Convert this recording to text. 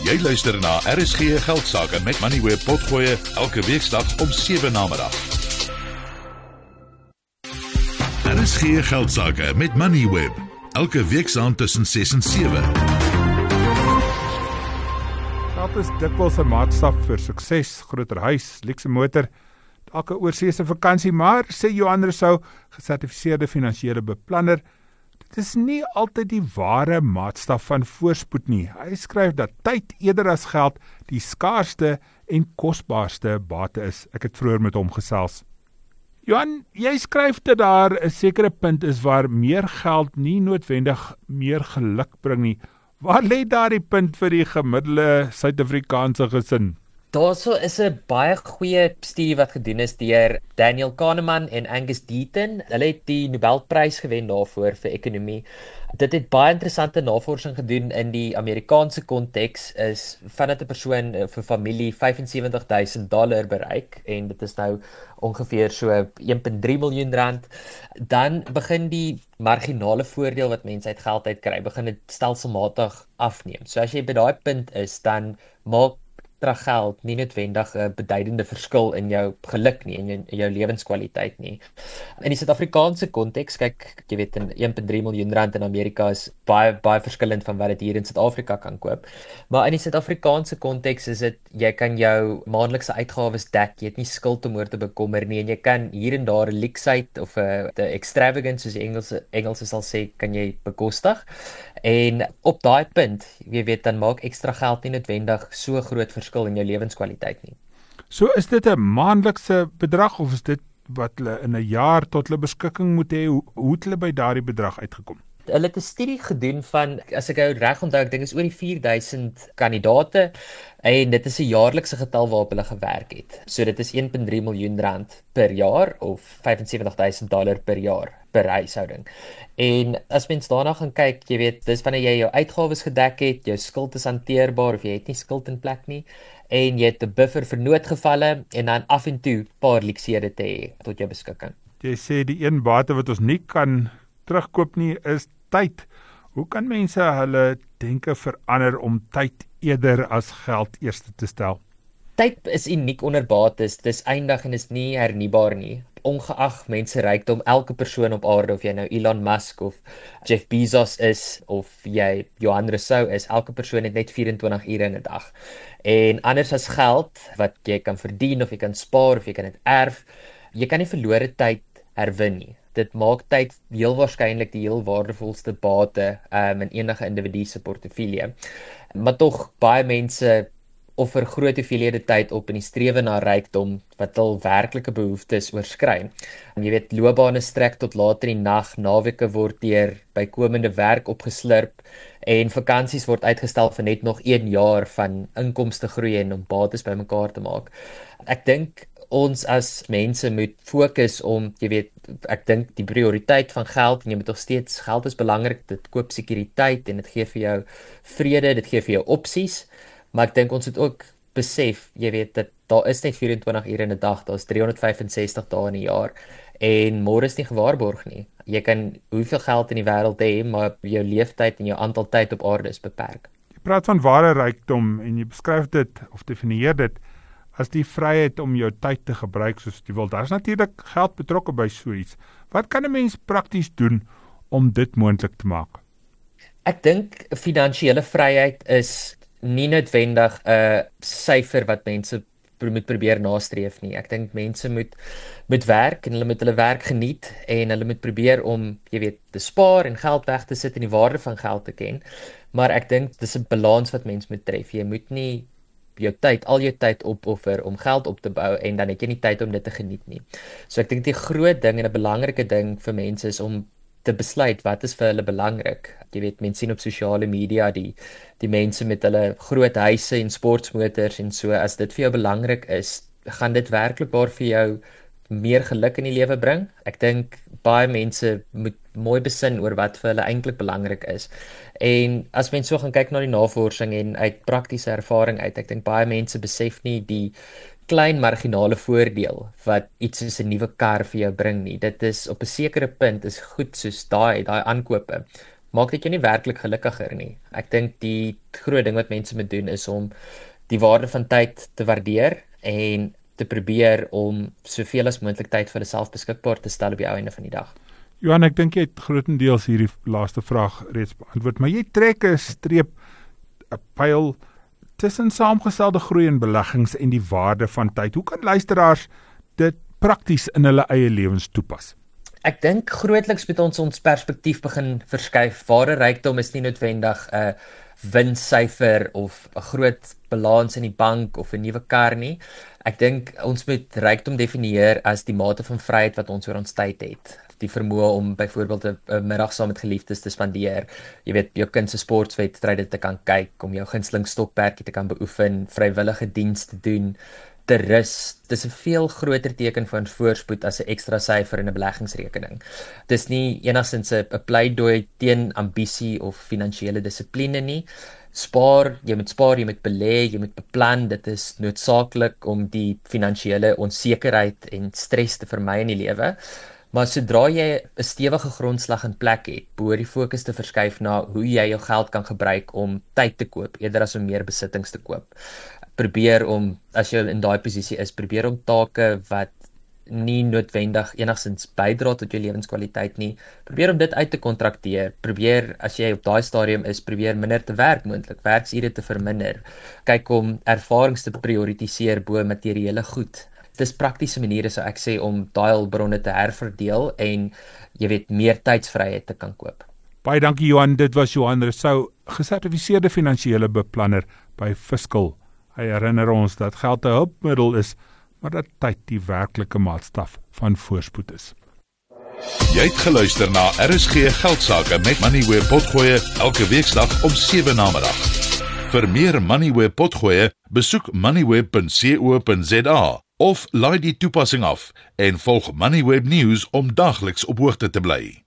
Jy luister na RSG Geldsaake met Moneyweb Potgoe elke weeksdag om 7 namiddag. RSG Geldsaake met Moneyweb elke weeksaand tussen 6 en 7. Geld is dikwels 'n maatstaf vir sukses, groter huis, luukse motor, dalk 'n oorseese vakansie, maar sê Johan Rousseau, gesertifiseerde finansiële beplanner, dit is nie altyd die ware maatstaf van voorspoed nie. Hy skryf dat tyd eerder as geld die skaarsste en kosbaarste bate is. Ek het vroeër met hom gesels. Johan, jy skryf dat daar 'n sekere punt is waar meer geld nie noodwendig meer geluk bring nie. Waar lê daardie punt vir die gemiddelde Suid-Afrikaanse gesin? Daarso is 'n baie goeie studie wat gedoen is deur Daniel Kahneman en Angus Deaton. Hulle het die Nobelprys gewen daarvoor vir ekonomie. Dit het baie interessante navorsing gedoen in die Amerikaanse konteks is vandat 'n persoon vir familie $75,000 bereik en dit is nou ongeveer so 1,3 miljoen rand, dan begin die marginale voordeel wat mense uit geld uitkry, begin dit stelselmatig afneem. So as jy by daai punt is, dan maak geld nie noodwendig 'n beduidende verskil in jou geluk nie, in jou lewenskwaliteit nie. In die Suid-Afrikaanse konteks, kyk, jy weet, 1,3 miljoen rand in Amerika is baie verskillend van wat dit hier in Suid-Afrika kan koop. Maar in die Suid-Afrikaanse konteks is dit, jy kan jou maandelikse uitgawes dek, jy het nie skuld om oor te bekommer nie, en jy kan hier en daar 'n luksheid of 'n extravagance, soos die Engelse sal sê, kan jy bekostig. En op daai punt, jy weet, dan maak ekstra geld nie noodwendig so groot verskil in jou lewenskwaliteit nie. So is dit 'n maandelikse bedrag of is dit wat hulle in 'n jaar tot hulle beskikking moet hê? Hoe het hulle by daardie bedrag uitgekom? Hulle het 'n studie gedoen van, as ek reg onthou, ek dink is oor die 4,000 kandidate en dit is 'n jaarlikse getal waarop hulle gewerk het. So dit is 1,3 miljoen rand per jaar of $75,000 per jaar per huishouding. En as mens daarna gaan kyk, jy weet, dis wanneer jy jou uitgawes gedek het, jou skuld is hanteerbaar of jy het nie skuld in plek nie en jy het 'n buffer vir noodgevalle en dan af en toe 'n paar luksehede te hê tot jou beskikking. Jy sê die een bate wat ons nie kan terugkoop nie is tyd. Hoe kan mense hulle denke verander om tyd eerder as geld eerste te stel? Tyd is uniek onder bates, dis eindig en is nie hernubaar nie. Ongeag mense rykdom, elke persoon op aarde, of jy nou Elon Musk of Jeff Bezos is, of jy Johan Rousseau is, elke persoon het net 24 ure in 'n dag. En anders as geld, wat jy kan verdien, of jy kan spaar, of jy kan dit erf, jy kan nie verlore tyd herwin nie. Dit maak tyd heel waarskynlik die heel waardevolste bate in enige individu se portefeulje. Maar tog, baie mense offer groot hoeveelhede tyd op in die strewe na rykdom wat hul werklike behoeftes oorskry. Jy weet, loopbane strek tot laat in die nag, naweke word deur bykomende werk opgeslurp en vakansies word uitgestel vir net nog 1 jaar van inkomste groei en om bates bymekaar te maak. Ek dink ons as mense moet fokus om, jy weet, ek dink die prioriteit van geld, en jy moet nog steeds, geld is belangrik, dit koop sekuriteit en dit gee vir jou vrede, dit gee vir jou opsies, maar ek dink ons moet ook besef, jy weet, dat daar is net 24 ure in 'n dag, daar is 365 dae in 'n jaar, en môre is nie gewaarborg nie. Jy kan hoeveel geld in die wêreld hê, maar jou leeftyd en jou aantal tyd op aarde is beperk. Jy praat van ware rykdom en jy beskryf dit, of definieer dit, as die vryheid om jou tyd te gebruik soos jy wil. Daar is natuurlik geld betrokke by so iets. Wat kan 'n mens prakties doen om dit moontlik te maak? Ek dink finansiële vryheid is nie noodwendig 'n syfer wat mense moet probeer nastreef nie. Ek dink mense moet werk en hulle moet hulle werk geniet en hulle moet probeer om, jy weet, te spaar en geld weg te sit en die waarde van geld te ken. Maar ek dink dis 'n balans wat mens moet tref. Jy moet nie al jou tyd opoffer om geld op te bou en dan het jy nie tyd om dit te geniet nie. So ek dink die groot ding en 'n belangrike ding vir mense is om te besluit wat is vir hulle belangrik. Jy weet, mense sien op sosiale media die mense met hulle groot huise en sportmotors en so, as dit vir jou belangrik is, gaan dit werklikbaar vir jou meer geluk in die lewe bring. Ek dink baie mense moet mooi besin oor wat vir hulle eintlik belangrik is. En as mense so gaan kyk na die navorsing en uit praktiese ervaring uit, ek dink baie mense besef nie die klein marginale voordeel wat iets soos 'n nuwe kar vir jou bring nie. Dit is op 'n sekere punt is goed soos daai aankope, maak dit jou nie werklik gelukkiger nie. Ek dink die groot ding wat mense moet doen is om die waarde van tyd te waardeer en te probeer om soveel as moontlik tyd vir jouself beskikbaar te stel op die einde van die dag. Johan, ek dink jy het grootendeels hierdie laaste vraag reeds beantwoord, maar jy trek 'n streep, 'n pyl tussen saamgestelde groei en beleggings en die waarde van tyd. Hoe kan luisteraars dit prakties in hulle eie lewens toepas? Ek dink grootliks moet ons perspektief begin verskuif. Ware rykdom is nie noodwendig 'n winssyfer of 'n groot balans in die bank of 'n nuwe kar nie. Ek dink ons moet rykdom definieer as die mate van vryheid wat ons oor ons tyd het. Die vermoë om byvoorbeeld 'n middag saam met geliefdes te spandeer, jy weet, jou kind se sportwedstryde te kan kyk, om jou gunsteling stokperdjie te kan beoefen, vrywillige diens te doen, te rus. Dis 'n veel groter teken van voorspoed as 'n ekstra syfer in 'n beleggingsrekening. Dis nie enigstens 'n pleidooi teen ambisie of finansiële dissipline nie. Jy moet belê, jy moet beplan. Dit is noodsaaklik om die finansiële onsekerheid en stres te vermy in die lewe. Maar sodra jy 'n stewige grondslag in plek het, behoort die fokus te verskuif na hoe jy jou geld kan gebruik om tyd te koop, eerder as om meer besittings te koop. Probeer om, as jy in daai posisie is, probeer om take wat nie noodwendig enigstens bydra tot jou lewenskwaliteit nie, probeer om dit uit te kontrakteer. Probeer, as jy op daai stadium is, probeer minder te werk moontlik, werksure te verminder. Kyk om ervarings te prioritiseer bo materiële goed. Dis praktiese maniere, sou ek sê, om daai hulpbronne te herverdeel en jy weet, meer tydsvryheid te kan koop. Baie dankie Johan, dit was Johan Rousseau, gesertifiseerde finansiële beplanner by Fiscal. Hy herinner ons dat geld 'n hulpmiddel is, maar dat tyd die werklike maatstaf van voorspoed is. Jy het geluister na RSG Geldsaake met Moneyweb Potgoe elke weekdag om 7 namiddag. Vir meer Moneyweb Potgoe, besoek moneyweb.co.za of laai die toepassing af en volg Moneyweb News om dagliks op hoogte te bly.